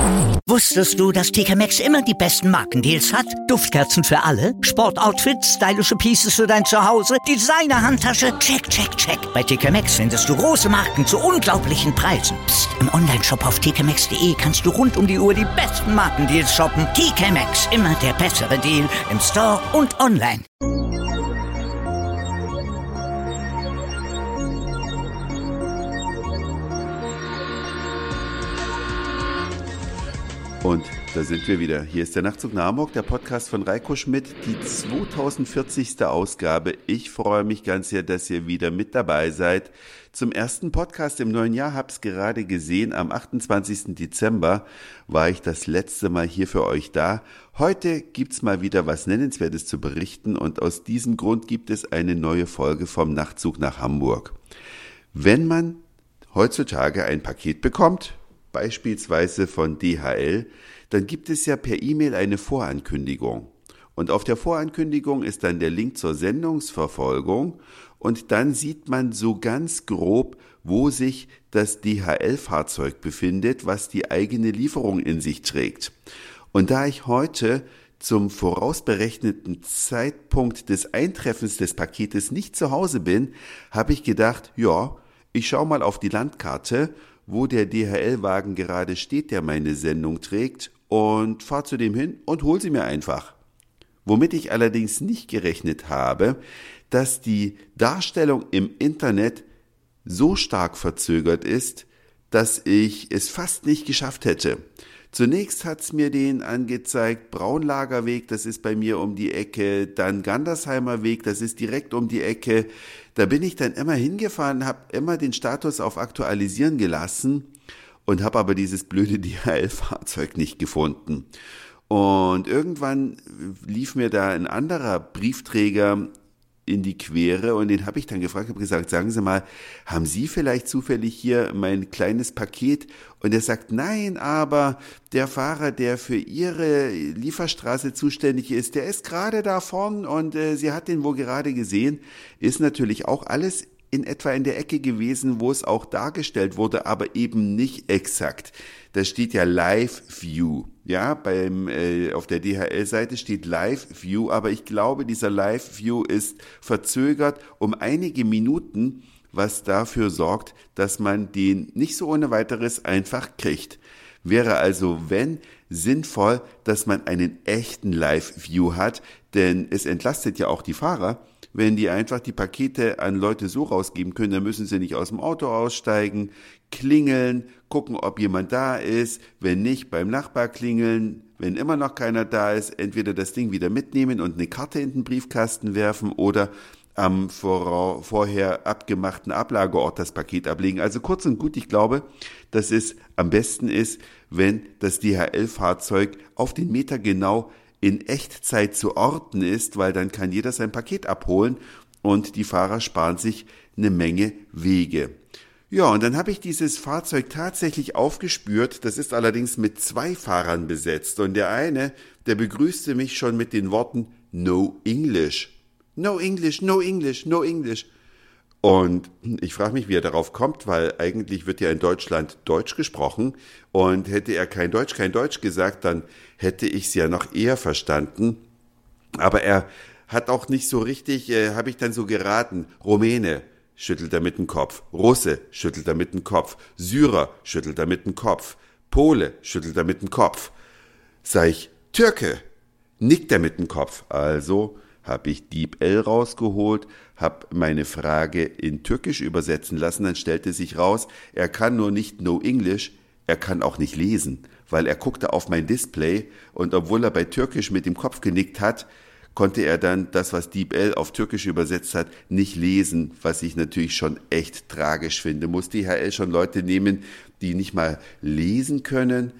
Wusstest du, dass TK Maxx immer die besten Markendeals hat? Duftkerzen für alle, Sportoutfits, stylische Pieces für dein Zuhause, Designer-Handtasche, check, check, check. Bei TK Maxx findest du große Marken zu unglaublichen Preisen. Psst. Im Onlineshop auf tkmaxx.de kannst du rund um die Uhr die besten Markendeals shoppen. TK Maxx, immer der bessere Deal im Store und online. Und da sind wir wieder. Hier ist der Nachtzug nach Hamburg, der Podcast von Reiko Schmidt, die 2040. Ausgabe. Ich freue mich ganz sehr, dass ihr wieder mit dabei seid. Zum ersten Podcast im neuen Jahr, hab's gerade gesehen, am 28. Dezember war ich das letzte Mal hier für euch da. Heute gibt's mal wieder was Nennenswertes zu berichten und aus diesem Grund gibt es eine neue Folge vom Nachtzug nach Hamburg. Wenn man heutzutage ein Paket bekommt, beispielsweise von DHL, dann gibt es ja per E-Mail eine Vorankündigung. Und auf der Vorankündigung ist dann der Link zur Sendungsverfolgung und dann sieht man so ganz grob, wo sich das DHL-Fahrzeug befindet, was die eigene Lieferung in sich trägt. Und da ich heute zum vorausberechneten Zeitpunkt des Eintreffens des Paketes nicht zu Hause bin, habe ich gedacht, ja, ich schaue mal auf die Landkarte, wo der DHL-Wagen gerade steht, der meine Sendung trägt, und fahr zu dem hin und hol sie mir einfach. Womit ich allerdings nicht gerechnet habe, dass die Darstellung im Internet so stark verzögert ist, dass ich es fast nicht geschafft hätte. Zunächst hat's mir den angezeigt, Braunlagerweg, das ist bei mir um die Ecke, dann Gandersheimer Weg, das ist direkt um die Ecke. Da bin ich dann immer hingefahren, habe immer den Status auf Aktualisieren gelassen und habe aber dieses blöde DHL-Fahrzeug nicht gefunden. Und irgendwann lief mir da ein anderer Briefträger in die Quere und den habe ich dann gefragt, habe gesagt, sagen Sie mal, haben Sie vielleicht zufällig hier mein kleines Paket? Und er sagt, nein, aber der Fahrer, der für Ihre Lieferstraße zuständig ist, der ist gerade da vorn und sie hat den wohl gerade gesehen. Ist natürlich auch alles in etwa in der Ecke gewesen, wo es auch dargestellt wurde, aber eben nicht exakt. Da steht ja Live View. Ja, auf der DHL-Seite steht Live View, aber ich glaube, dieser Live View ist verzögert um einige Minuten, was dafür sorgt, dass man den nicht so ohne weiteres einfach kriegt. Wäre also, wenn, sinnvoll, dass man einen echten Live View hat, denn es entlastet ja auch die Fahrer. Wenn die einfach die Pakete an Leute so rausgeben können, dann müssen sie nicht aus dem Auto aussteigen, klingeln, gucken, ob jemand da ist, wenn nicht, beim Nachbar klingeln, wenn immer noch keiner da ist, entweder das Ding wieder mitnehmen und eine Karte in den Briefkasten werfen oder am vorher abgemachten Ablageort das Paket ablegen. Also kurz und gut, ich glaube, dass es am besten ist, wenn das DHL-Fahrzeug auf den Meter genau in Echtzeit zu orten ist, weil dann kann jeder sein Paket abholen und die Fahrer sparen sich eine Menge Wege. Ja, und dann habe ich dieses Fahrzeug tatsächlich aufgespürt. Das ist allerdings mit 2 Fahrern besetzt und der eine, der begrüßte mich schon mit den Worten No English. No English, no English, no English. Und ich frage mich, wie er darauf kommt, weil eigentlich wird ja in Deutschland Deutsch gesprochen und hätte er kein Deutsch gesagt, dann hätte ich es ja noch eher verstanden. Aber er hat auch nicht so richtig, habe ich dann so geraten, Rumäne, schüttelt er mit dem Kopf, Russe, schüttelt er mit dem Kopf, Syrer, schüttelt er mit dem Kopf, Pole, schüttelt er mit dem Kopf. Sag ich, Türke, nickt er mit dem Kopf. Also habe ich DeepL rausgeholt, habe meine Frage in Türkisch übersetzen lassen, dann stellte sich raus, er kann nur nicht No English, er kann auch nicht lesen, weil er guckte auf mein Display und obwohl er bei Türkisch mit dem Kopf genickt hat, konnte er dann das, was DeepL auf Türkisch übersetzt hat, nicht lesen, was ich natürlich schon echt tragisch finde. Muss DHL schon Leute nehmen, die nicht mal lesen können?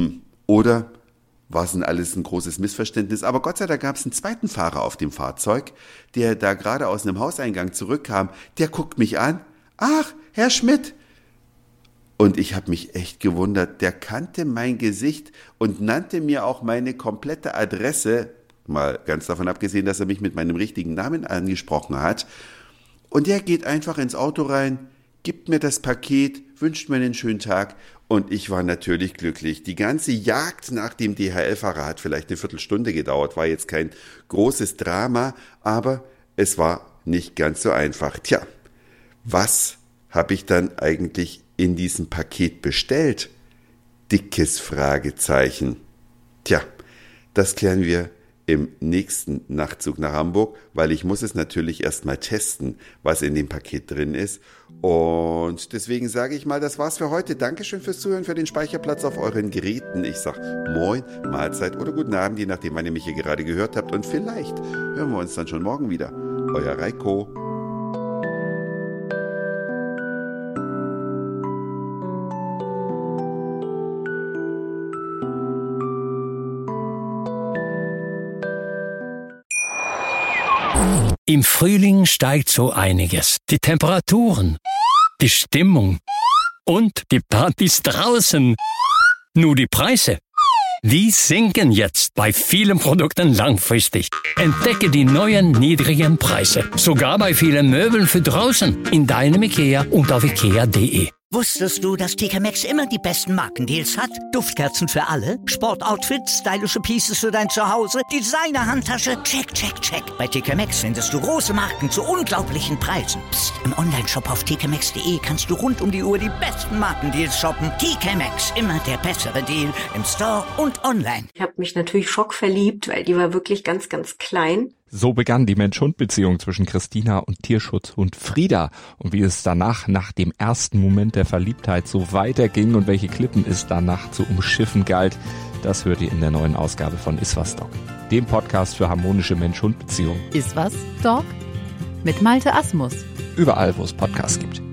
Oder war es denn alles ein großes Missverständnis? Aber Gott sei Dank gab es einen zweiten Fahrer auf dem Fahrzeug, der da gerade aus einem Hauseingang zurückkam. Der guckt mich an. Ach, Herr Schmidt. Und ich habe mich echt gewundert. Der kannte mein Gesicht und nannte mir auch meine komplette Adresse. Mal ganz davon abgesehen, dass er mich mit meinem richtigen Namen angesprochen hat. Und der geht einfach ins Auto rein, gibt mir das Paket, wünscht mir einen schönen Tag Und ich war natürlich glücklich. Die ganze Jagd nach dem DHL-Fahrer hat vielleicht eine Viertelstunde gedauert, war jetzt kein großes Drama, aber es war nicht ganz so einfach. Tja, was habe ich dann eigentlich in diesem Paket bestellt? Dickes Fragezeichen. Tja, das klären wir im nächsten Nachtzug nach Hamburg, weil ich muss es natürlich erstmal testen, was in dem Paket drin ist. Und deswegen sage ich mal, das war's für heute. Dankeschön fürs Zuhören, für den Speicherplatz auf euren Geräten. Ich sag Moin, Mahlzeit oder guten Abend, je nachdem, wann ihr mich hier gerade gehört habt. Und vielleicht hören wir uns dann schon morgen wieder. Euer Reiko. Im Frühling steigt so einiges. Die Temperaturen, die Stimmung und die Partys draußen. Nur die Preise, die sinken jetzt bei vielen Produkten langfristig. Entdecke die neuen niedrigen Preise. Sogar bei vielen Möbeln für draußen. In deinem IKEA und auf ikea.de. Wusstest du, dass TK Maxx immer die besten Markendeals hat? Duftkerzen für alle, Sportoutfits, stylische Pieces für dein Zuhause, Designer-Handtasche, check, check, check. Bei TK Maxx findest du große Marken zu unglaublichen Preisen. Psst. Im Onlineshop auf tkmaxx.de kannst du rund um die Uhr die besten Markendeals shoppen. TK Maxx, immer der bessere Deal im Store und online. Ich habe mich natürlich schockverliebt, weil die war wirklich ganz, ganz klein. So begann die Mensch-Hund-Beziehung zwischen Christina und Tierschutzhund Frieda. Und wie es danach, nach dem ersten Moment der Verliebtheit, so weiterging und welche Klippen es danach zu umschiffen galt, das hört ihr in der neuen Ausgabe von Iswas Dog, dem Podcast für harmonische Mensch-Hund-Beziehungen. Iswas Dog? Mit Malte Asmus. Überall, wo es Podcasts gibt.